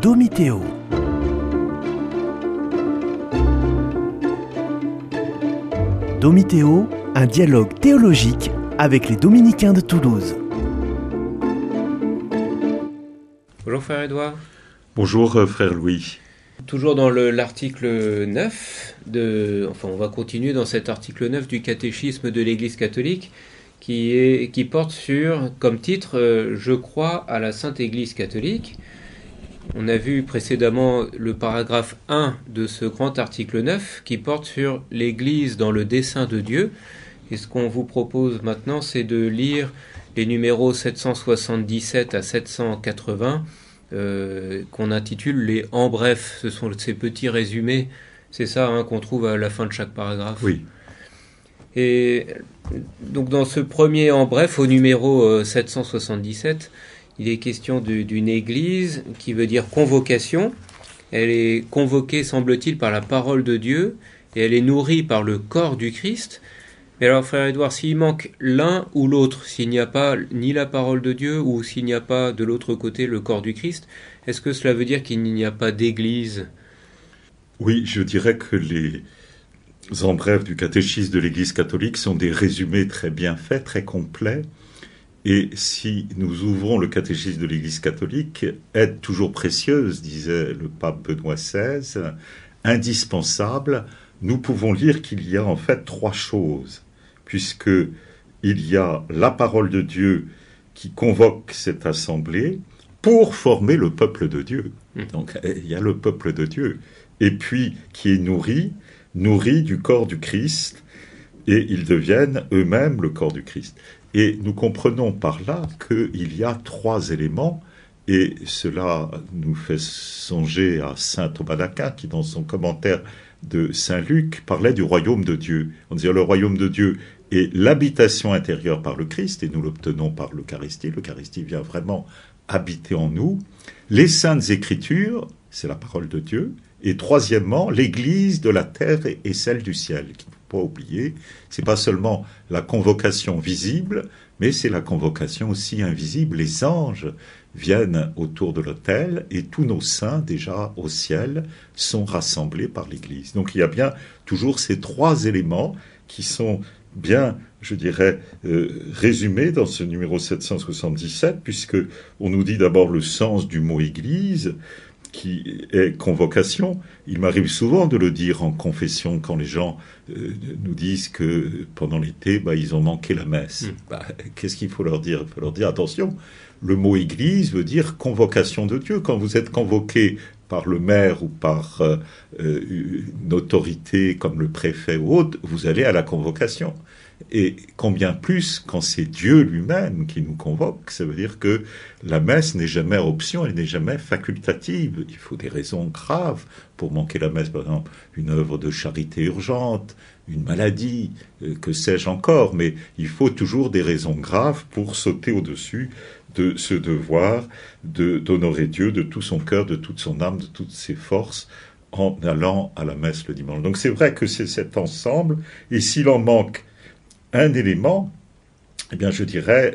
Domitéo. Domitéo, un dialogue théologique avec les dominicains de Toulouse. Bonjour frère Édouard. Bonjour frère Louis. Toujours dans l'article 9, on va continuer dans cet article 9 du catéchisme de l'Église catholique qui porte sur, comme titre, Je crois à la Sainte Église catholique. On a vu précédemment le paragraphe 1 de ce grand article 9 qui porte sur l'Église dans le dessein de Dieu. Et ce qu'on vous propose maintenant, c'est de lire les numéros 777 à 780 qu'on intitule les « En bref ». Ce sont ces petits résumés, c'est ça qu'on trouve à la fin de chaque paragraphe. Oui. Et donc dans ce premier « En bref », au numéro 777, il est question d'une église qui veut dire convocation. Elle est convoquée, semble-t-il, par la parole de Dieu et elle est nourrie par le corps du Christ. Mais alors, frère Édouard, s'il manque l'un ou l'autre, s'il n'y a pas ni la parole de Dieu ou s'il n'y a pas de l'autre côté le corps du Christ, est-ce que cela veut dire qu'il n'y a pas d'église ? Oui, je dirais que les en bref du catéchisme de l'Église catholique sont des résumés très bien faits, très complets. Et si nous ouvrons le catéchisme de l'Église catholique, aide toujours précieuse, disait le pape Benoît XVI, indispensable, nous pouvons lire qu'il y a en fait trois choses, puisque il y a la parole de Dieu qui convoque cette assemblée pour former le peuple de Dieu. Donc il y a le peuple de Dieu, et puis qui est nourri du corps du Christ, et ils deviennent eux-mêmes le corps du Christ. Et nous comprenons par là qu'il y a trois éléments, et cela nous fait songer à saint Thomas d'Aquin, qui dans son commentaire de saint Luc parlait du royaume de Dieu. On dit le royaume de Dieu est l'habitation intérieure par le Christ, et nous l'obtenons par l'Eucharistie. L'Eucharistie vient vraiment habiter en nous. Les saintes écritures, c'est la parole de Dieu. Et troisièmement, l'Église de la terre et celle du ciel, qu'il ne faut pas oublier. C'est pas seulement la convocation visible, mais c'est la convocation aussi invisible. Les anges viennent autour de l'autel et tous nos saints déjà au ciel sont rassemblés par l'Église. Donc il y a bien toujours ces trois éléments qui sont bien, je dirais, résumés dans ce numéro 777, puisque on nous dit d'abord le sens du mot Église, qui est convocation. Il m'arrive souvent de le dire en confession quand les gens nous disent que pendant l'été, ils ont manqué la messe. Qu'est-ce qu'il faut leur dire ? Il faut leur dire, attention, le mot église veut dire convocation de Dieu. Quand vous êtes convoqué par le maire ou par une autorité comme le préfet ou autre, vous allez à la convocation. Et combien plus quand c'est Dieu lui-même qui nous convoque, ça veut dire que la messe n'est jamais option, elle n'est jamais facultative. Il faut des raisons graves pour manquer la messe, par exemple une œuvre de charité urgente, une maladie, que sais-je encore, mais il faut toujours des raisons graves pour sauter au-dessus de ce devoir d'honorer Dieu de tout son cœur, de toute son âme, de toutes ses forces, en allant à la messe le dimanche. Donc c'est vrai que c'est cet ensemble, et s'il en manque un élément, eh bien je dirais,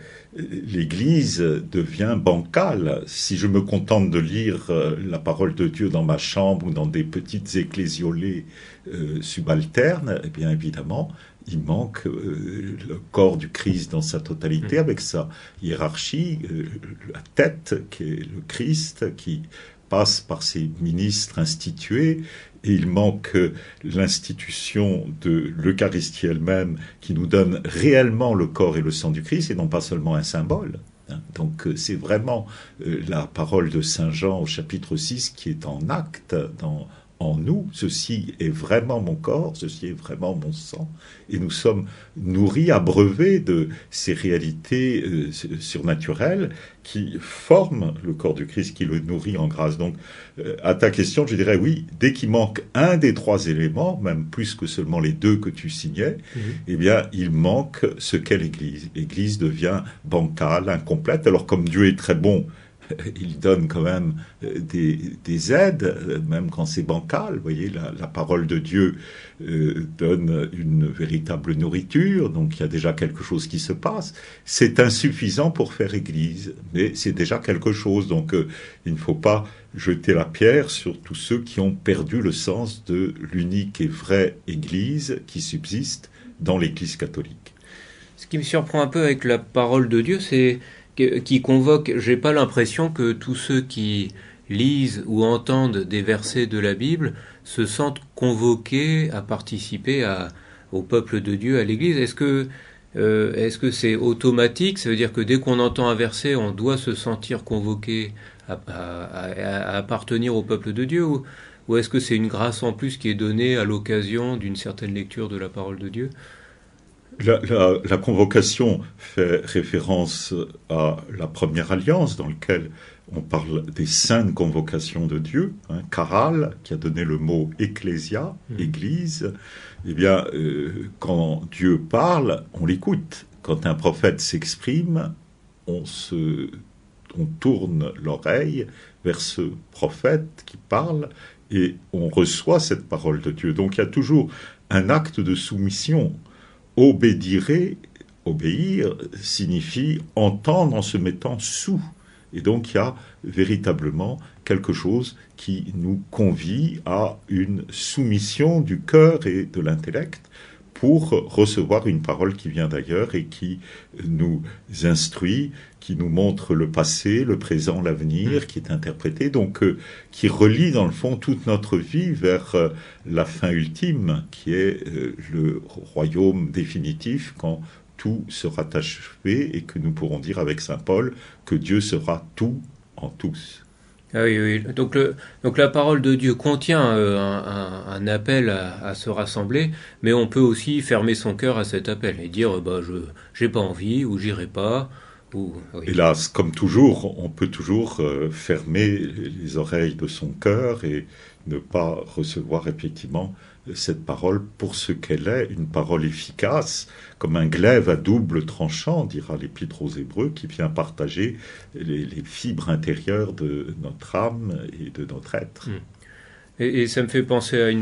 l'Église devient bancale. Si je me contente de lire la parole de Dieu dans ma chambre ou dans des petites ecclésiolées subalternes, eh bien évidemment, il manque le corps du Christ dans sa totalité, avec sa hiérarchie, la tête qui est le Christ, qui passe par ses ministres institués, et il manque l'institution de l'Eucharistie elle-même qui nous donne réellement le corps et le sang du Christ et non pas seulement un symbole. Donc c'est vraiment la parole de Saint Jean au chapitre 6 qui est en acte en nous. Ceci est vraiment mon corps, ceci est vraiment mon sang. Et nous sommes nourris, abreuvés de ces réalités surnaturelles qui forment le corps du Christ, qui le nourrit en grâce. Donc, à ta question, je dirais oui, dès qu'il manque un des trois éléments, même plus que seulement les deux que tu signais, eh bien, il manque ce qu'est l'Église. L'Église devient bancale, incomplète. Alors, comme Dieu est très bon, il donne quand même des aides, même quand c'est bancal. Vous voyez, la parole de Dieu donne une véritable nourriture, donc il y a déjà quelque chose qui se passe. C'est insuffisant pour faire Église, mais c'est déjà quelque chose, donc il ne faut pas jeter la pierre sur tous ceux qui ont perdu le sens de l'unique et vraie Église qui subsiste dans l'Église catholique. Ce qui me surprend un peu avec la parole de Dieu, c'est qui convoque, j'ai pas l'impression que tous ceux qui lisent ou entendent des versets de la Bible se sentent convoqués à participer au peuple de Dieu, à l'Église. Est-ce que c'est automatique? Ça veut dire que dès qu'on entend un verset, on doit se sentir convoqué à appartenir au peuple de Dieu, ou est-ce que c'est une grâce en plus qui est donnée à l'occasion d'une certaine lecture de la parole de Dieu? La convocation fait référence à la première alliance dans laquelle on parle des saintes convocations de Dieu, Charal, qui a donné le mot ecclésia, église. Eh bien, quand Dieu parle, on l'écoute. Quand un prophète s'exprime, on tourne l'oreille vers ce prophète qui parle et on reçoit cette parole de Dieu. Donc il y a toujours un acte de soumission. Obéir signifie entendre en se mettant sous. Et donc il y a véritablement quelque chose qui nous convie à une soumission du cœur et de l'intellect pour recevoir une parole qui vient d'ailleurs et qui nous instruit, qui nous montre le passé, le présent, l'avenir, qui est interprété, donc qui relie dans le fond toute notre vie vers la fin ultime, qui est le royaume définitif, quand tout sera achevé et que nous pourrons dire avec saint Paul que Dieu sera tout en tous. Ah oui, oui. Donc la parole de Dieu contient un appel à se rassembler, mais on peut aussi fermer son cœur à cet appel et dire j'ai pas envie ou j'irai pas. Oui. Hélas, comme toujours, on peut toujours fermer les oreilles de son cœur et ne pas recevoir effectivement cette parole pour ce qu'elle est, une parole efficace, comme un glaive à double tranchant, dira l'Épître aux Hébreux, qui vient partager les fibres intérieures de notre âme et de notre être. Et ça me fait penser à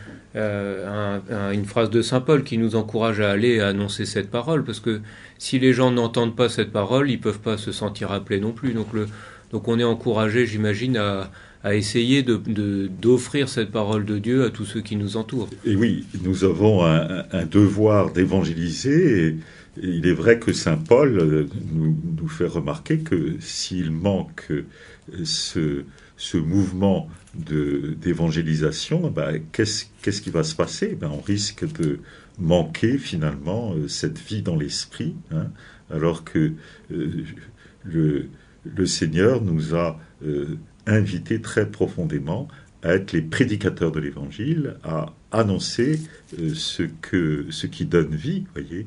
une phrase de saint Paul qui nous encourage à aller annoncer cette parole, parce que si les gens n'entendent pas cette parole, ils peuvent pas se sentir appelés non plus. Donc on est encouragé, j'imagine, à essayer d'offrir cette parole de Dieu à tous ceux qui nous entourent. Et oui, nous avons un devoir d'évangéliser, et il est vrai que saint Paul nous fait remarquer que s'il manque ce mouvement d'évangélisation, qu'est-ce qui va se passer? On risque de manquer finalement cette vie dans l'esprit, alors que le Seigneur nous a invités très profondément à être les prédicateurs de l'Évangile, à annoncer ce qui donne vie, voyez.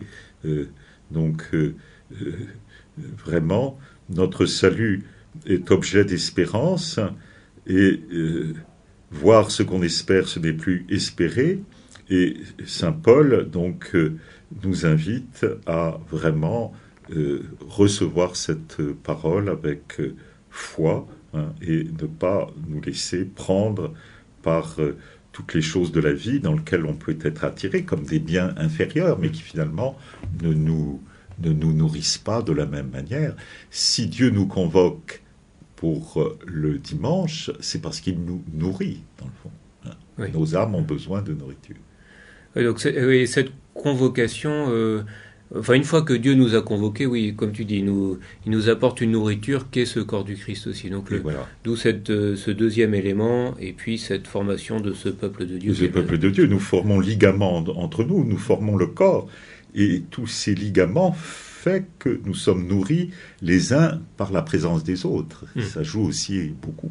Vraiment, notre salut est objet d'espérance, et voir ce qu'on espère, ce n'est plus espérer. Et saint Paul donc nous invite à vraiment recevoir cette parole avec foi, et ne pas nous laisser prendre par toutes les choses de la vie dans lesquelles on peut être attiré comme des biens inférieurs, mais qui finalement ne nous nourrissent pas de la même manière. Si Dieu nous convoque pour le dimanche, c'est parce qu'il nous nourrit, dans le fond. Oui. Nos âmes ont besoin de nourriture. Oui, donc cette convocation, une fois que Dieu nous a convoqués, oui, comme tu dis, il nous apporte une nourriture qu'est ce corps du Christ aussi. Donc voilà. D'où ce deuxième élément, et puis cette formation de ce peuple de Dieu. Ce peuple de Dieu, nous formons ligaments entre nous, nous formons le corps, et tous ces ligaments fait que nous sommes nourris les uns par la présence des autres. Ça joue aussi beaucoup.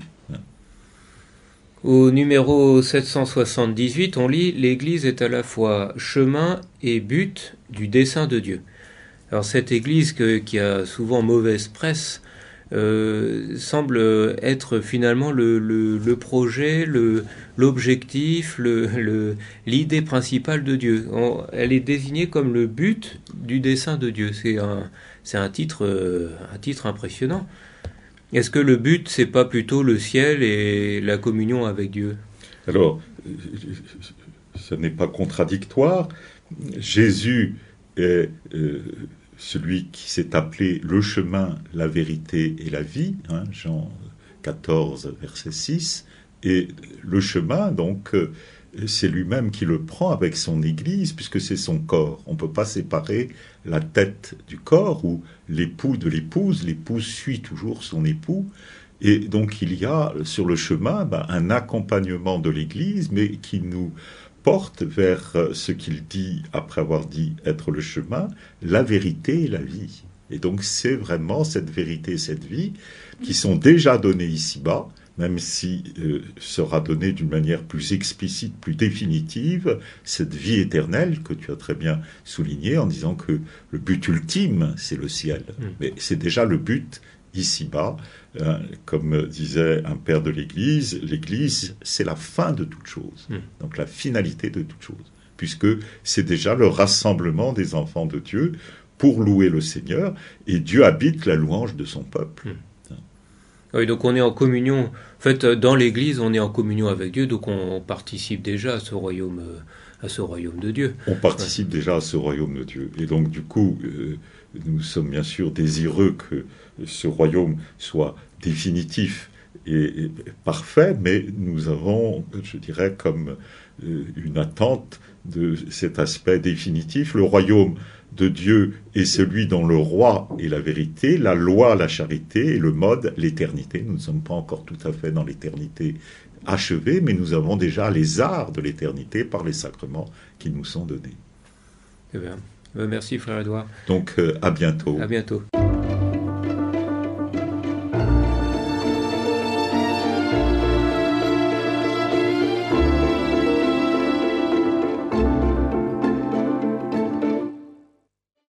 Au numéro 778, on lit « L'Église est à la fois chemin et but du dessein de Dieu ». Alors cette Église qui a souvent mauvaise presse semble être finalement le projet, l'objectif, l'idée principale de Dieu. Elle est désignée comme le but du dessein de Dieu. C'est un titre impressionnant. Est-ce que le but, c'est pas plutôt le ciel et la communion avec Dieu? Alors, ce n'est pas contradictoire. Jésus est celui qui s'est appelé le chemin, la vérité et la vie, Jean 14, verset 6. Et le chemin, donc, c'est lui-même qui le prend avec son Église, puisque c'est son corps. On ne peut pas séparer la tête du corps, ou l'époux de l'épouse. L'épouse suit toujours son époux. Et donc il y a sur le chemin un accompagnement de l'Église, mais qui nous porte vers ce qu'il dit, après avoir dit être le chemin, la vérité et la vie. Et donc c'est vraiment cette vérité et cette vie qui sont déjà données ici-bas, même si sera donnée d'une manière plus explicite, plus définitive, cette vie éternelle que tu as très bien souligné en disant que le but ultime, c'est le ciel. Mais c'est déjà le but ici-bas. Comme disait un père de l'Église, c'est la fin de toute chose, donc la finalité de toute chose, puisque c'est déjà le rassemblement des enfants de Dieu pour louer le Seigneur, et Dieu habite la louange de son peuple. Oui, donc on est en communion, en fait dans l'Église on est en communion avec Dieu, donc on participe déjà à ce royaume de Dieu. On participe déjà à ce royaume de Dieu, et donc du coup nous sommes bien sûr désireux que ce royaume soit définitif et parfait, mais nous avons, je dirais, comme une attente de cet aspect définitif. Le royaume de Dieu est celui dont le roi est la vérité, la loi la charité et le mode l'éternité. Nous ne sommes pas encore tout à fait dans l'éternité achevée, mais nous avons déjà les arts de l'éternité par les sacrements qui nous sont donnés. Eh bien, merci frère Édouard. Donc à bientôt. À bientôt.